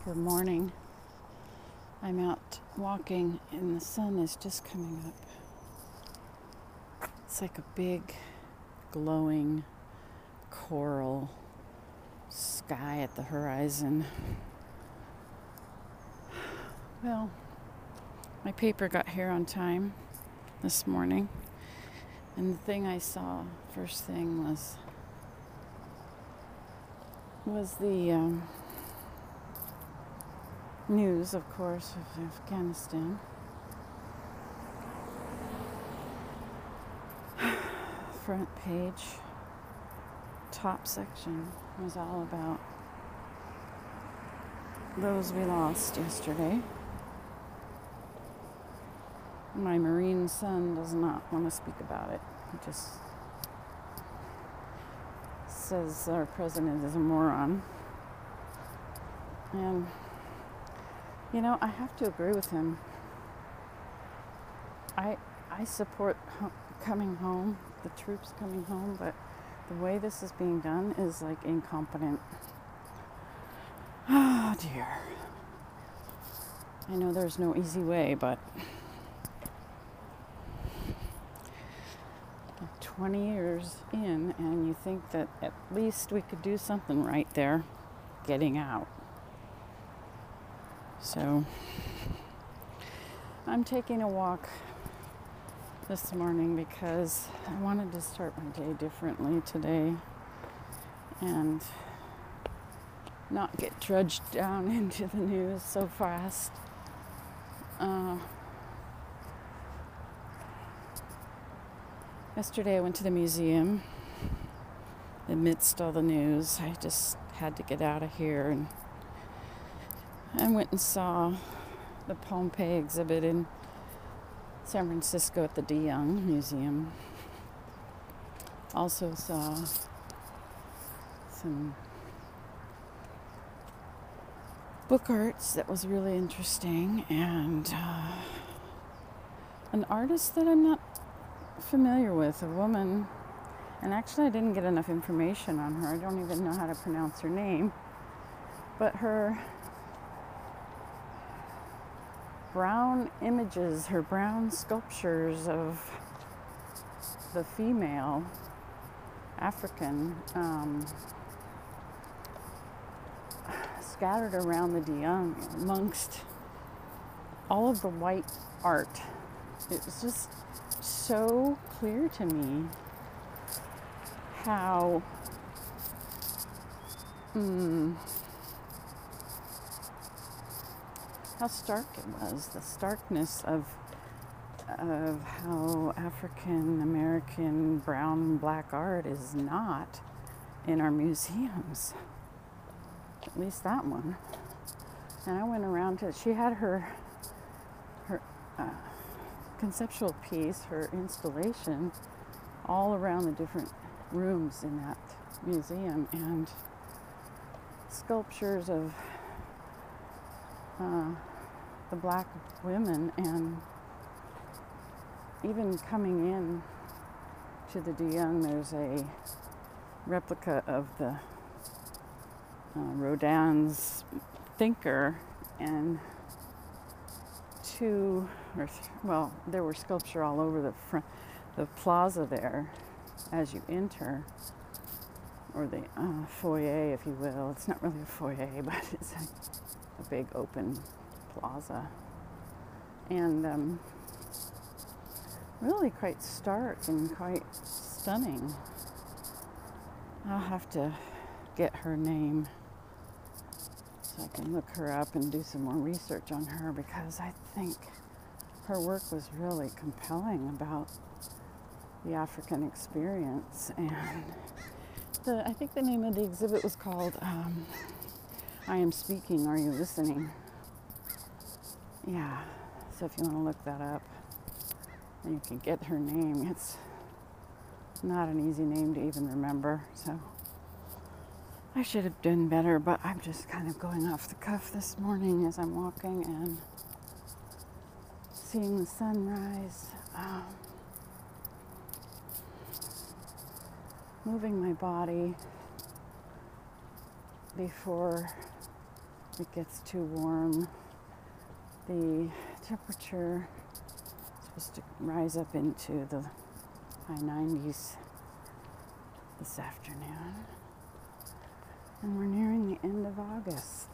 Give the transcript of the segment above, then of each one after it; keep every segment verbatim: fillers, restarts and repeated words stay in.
Good morning. I'm out walking and the sun is just coming up. It's like a big glowing coral sky at the horizon. Well, my paper got here on time this morning, and the thing I saw first thing was was the um, news, of course, of Afghanistan. Front page, top section was all about those we lost yesterday. My Marine son does not want to speak about it. He just says our president is a moron. And, you know, I have to agree with him. I I support ho- coming home, the troops coming home, but the way this is being done is like incompetent. Oh dear. I know there's no easy way, but twenty years in, and you think that at least we could do something right there, getting out. So, I'm taking a walk this morning because I wanted to start my day differently today and not get trudged down into the news so fast. Uh, yesterday I went to the museum amidst all the news. I just had to get out of here, and I went and saw the Pompeii exhibit in San Francisco at the De Young Museum. Also saw some book arts that was really interesting, and uh, an artist that I'm not familiar with, a woman, and actually I didn't get enough information on her. I don't even know how to pronounce her name, but her brown images, her brown sculptures of the female African um, scattered around the De Young amongst all of the white art. It was just so clear to me how mm, how stark it was, the starkness of of how African American brown and black art is not in our museums. At least that one. And I went around to, she had her her uh, conceptual piece, her installation, all around the different rooms in that museum, and sculptures of uh, the black women, and even coming in to the De Young, there's a replica of the uh, Rodin's Thinker, and two, or th- well, there were sculpture all over the front, the plaza there, as you enter, or the uh, foyer, if you will. It's not really a foyer, but it's a, a big open plaza, and um, really quite stark and quite stunning. I'll have to get her name so I can look her up and do some more research on her, because I think her work was really compelling about the African experience. And the, I think the name of the exhibit was called um, I Am Speaking, Are You Listening? Yeah, so if you want to look that up, and you can get her name. It's not an easy name to even remember, so I should have done better, but I'm just kind of going off the cuff this morning as I'm walking and seeing the sunrise, um, moving my body before it gets too warm, the temperature is supposed to rise up into the high nineties this afternoon. And we're nearing the end of August.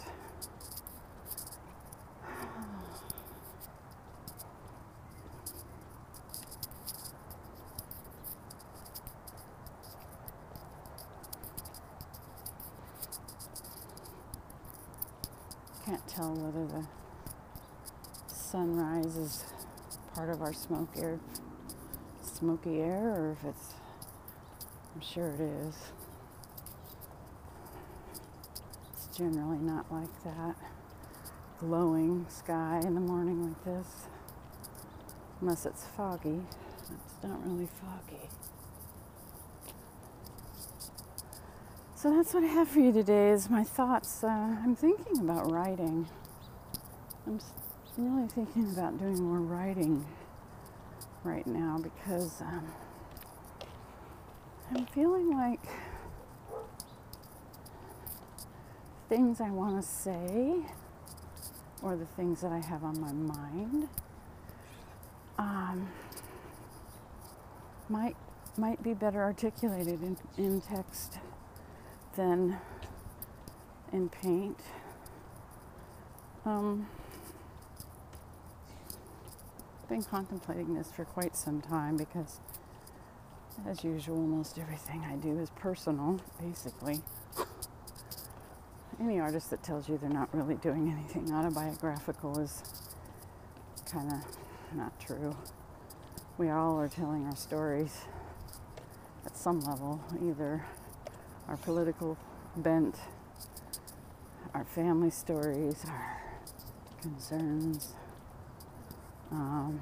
Can't tell whether the sunrise is part of our smoke air, smoky air, or if it's, I'm sure it is. It's generally not like that. Glowing sky in the morning like this, unless it's foggy. It's not really foggy. So that's what I have for you today is my thoughts. Uh, I'm thinking about writing. I'm really thinking about doing more writing right now because um, I'm feeling like things I want to say or the things that I have on my mind um, might might be better articulated in, in text than in paint. Um, I've been contemplating this for quite some time because, as usual, most everything I do is personal, basically. Any artist that tells you they're not really doing anything autobiographical is kind of not true. We all are telling our stories at some level, either our political bent, our family stories, our concerns. Um,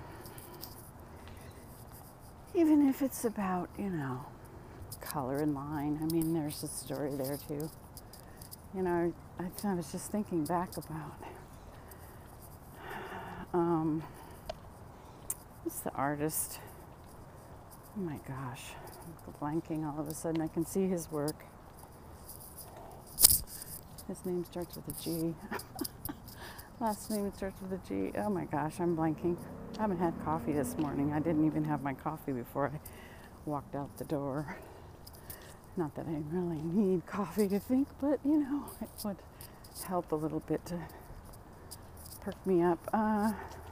even if it's about, you know, color and line. I mean, there's a story there too. You know, I, I was just thinking back about um, what's the artist? Oh my gosh, I'm blanking all of a sudden. I can see his work. His name starts with a G. Last name starts with a G. Oh my gosh, I'm blanking. I haven't had coffee this morning. I didn't even have my coffee before I walked out the door. Not that I really need coffee to think, but you know, it would help a little bit to perk me up. Uh,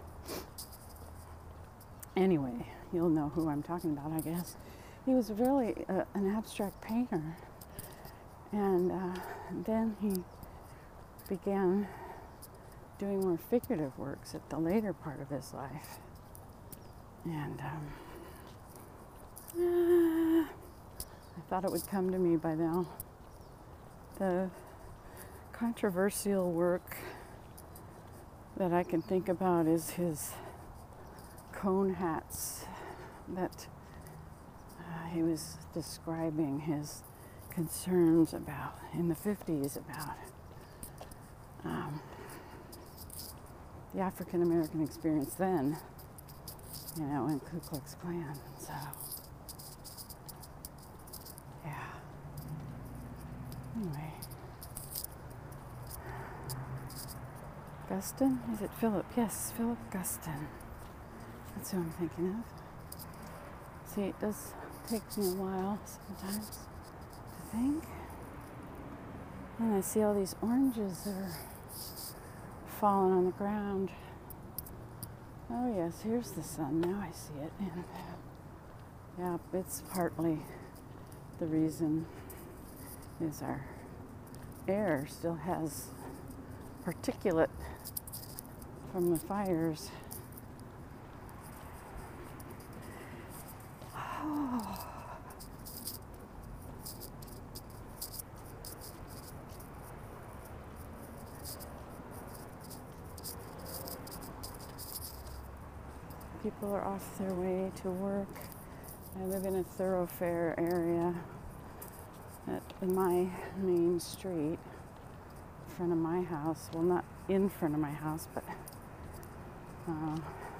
anyway, you'll know who I'm talking about, I guess. He was really uh, an abstract painter. And uh, then he began doing more figurative works at the later part of his life. And um, uh, I thought it would come to me by now. The controversial work that I can think about is his cone hats that uh, he was describing his concerns about in the fifties about um, the African American experience then, you know, in Ku Klux Klan. So, yeah. Anyway, Guston? Is it Philip? Yes, Philip Guston. That's who I'm thinking of. See, it does take me a while sometimes to think. And I see all these oranges that are falling on the ground. Oh yes, here's the sun. Now I see it. And yeah, it's partly the reason is our air still has particulate from the fires. Oh. People are off their way to work. I live in a thoroughfare area at, in my main street, in front of my house. Well, not in front of my house, but uh,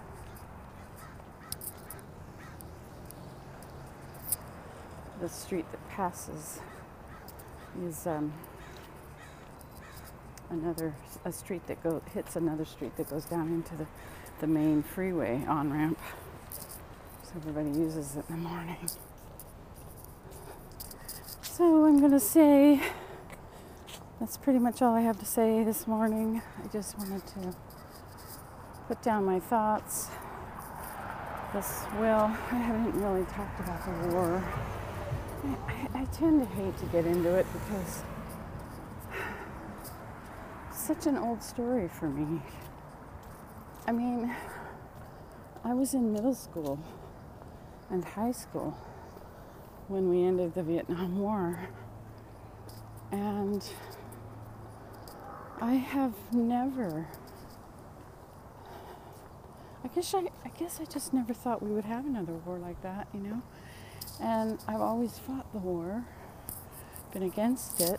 the street that passes is um, another a street that go hits another street that goes down into the, the main freeway on-ramp. So everybody uses it in the morning. So I'm going to say that's pretty much all I have to say this morning. I just wanted to put down my thoughts. This, well, I haven't really talked about the war. I, I tend to hate to get into it because it's such an old story for me. I mean, I was in middle school and high school when we ended the Vietnam War. And I have never, I guess I, I guess I just never thought we would have another war like that, you know? And I've always fought the war, been against it.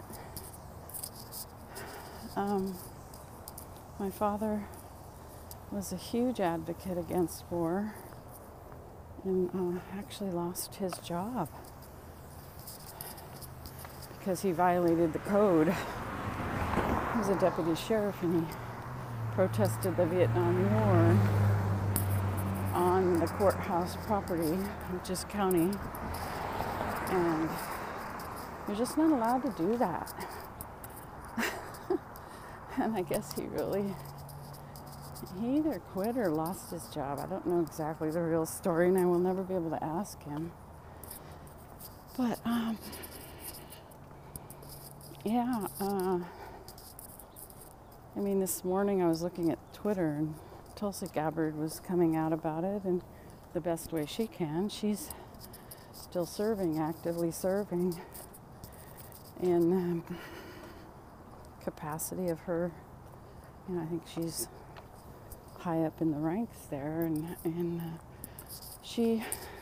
Um, my father was a huge advocate against war and uh, actually lost his job because he violated the code. He was a deputy sheriff and he protested the Vietnam War on the courthouse property, which is county, and you're just not allowed to do that. And I guess he really, he either quit or lost his job. I don't know exactly the real story, and I will never be able to ask him. But, um, yeah, uh, I mean, this morning I was looking at Twitter, and Tulsi Gabbard was coming out about it in the best way she can. She's still serving, actively serving in um, capacity of her, you know, I think she's high up in the ranks there, and, and uh, she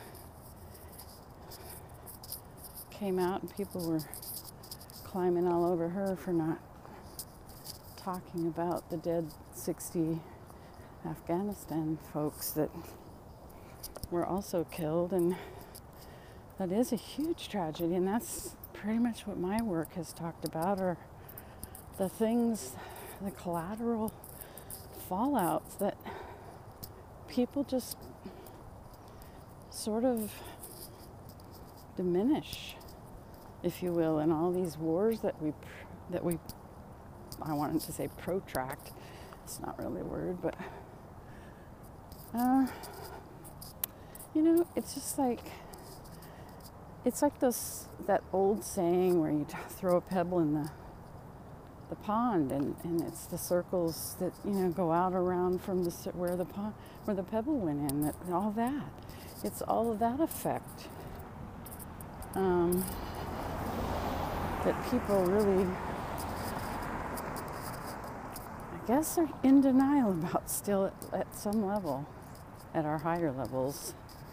came out and people were climbing all over her for not talking about the dead sixty Afghanistan folks that were also killed, and that is a huge tragedy, and that's pretty much what my work has talked about, are the things, the collateral fallouts that people just sort of diminish, if you will, in all these wars that we that we I wanted to say protract. It's not really a word, but uh, you know, it's just like it's like this that old saying where you t- throw a pebble in the the pond, and, and it's the circles that, you know, go out around from the where the pond where the pebble went in. That all that, it's all of that effect um, that people really, I guess, are in denial about still at, at some level, at our higher levels.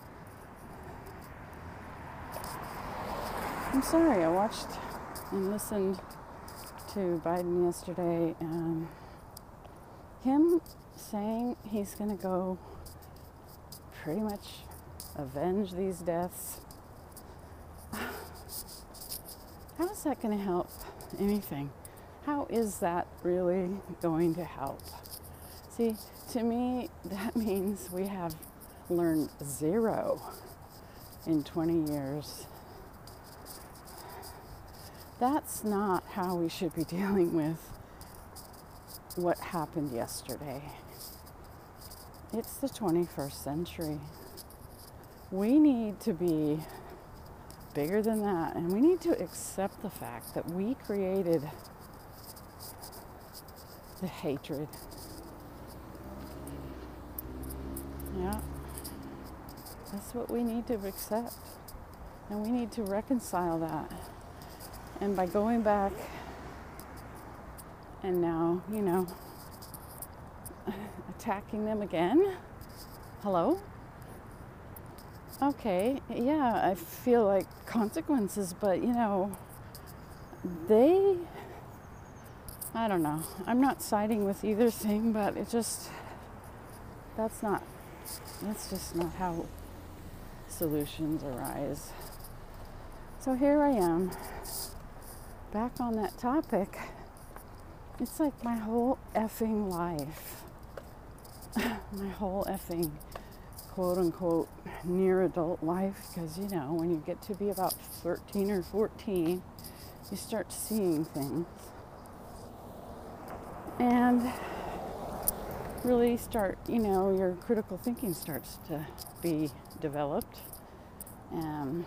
I'm sorry, I watched and listened to Biden yesterday, and him saying he's going to go pretty much avenge these deaths. How is that going to help anything? How is that really going to help? See, to me, that means we have learned zero in twenty years. That's not how we should be dealing with what happened yesterday. It's the twenty-first century. We need to be bigger than that, and we need to accept the fact that we created the hatred. Yeah, that's what we need to accept, and we need to reconcile that. And by going back and now, you know, attacking them again? Hello? Okay, yeah, I feel like consequences, but, you know, they, I don't know. I'm not siding with either thing, but it just, that's not, that's just not how solutions arise. So here I am, back on that topic, It's like my whole effing life. My whole effing quote unquote near adult life, because you know, when you get to be about thirteen or fourteen, you start seeing things and really start, you know, your critical thinking starts to be developed. Um,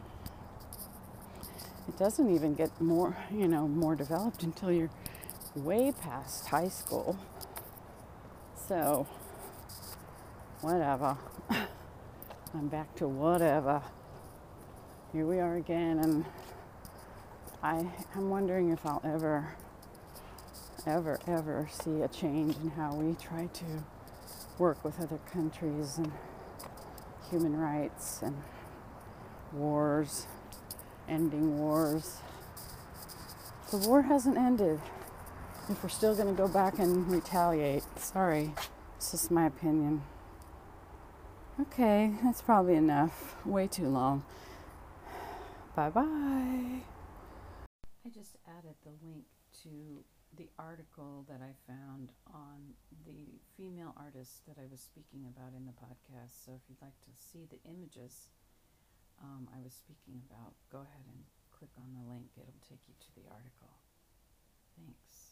it doesn't even get more, you know, more developed until you're way past high school. So, whatever. I'm back to whatever. Here we are again, and I am wondering if I'll ever, ever, ever see a change in how we try to work with other countries and human rights and wars, ending wars. The war hasn't ended. If we're still going to go back and retaliate, sorry, it's just my opinion. Okay, that's probably enough. Way too long. Bye-bye. I just added the link to the article that I found on the female artist that I was speaking about in the podcast. So if you'd like to see the images um, I was speaking about, go ahead and click on the link. It'll take you to the article. Thanks.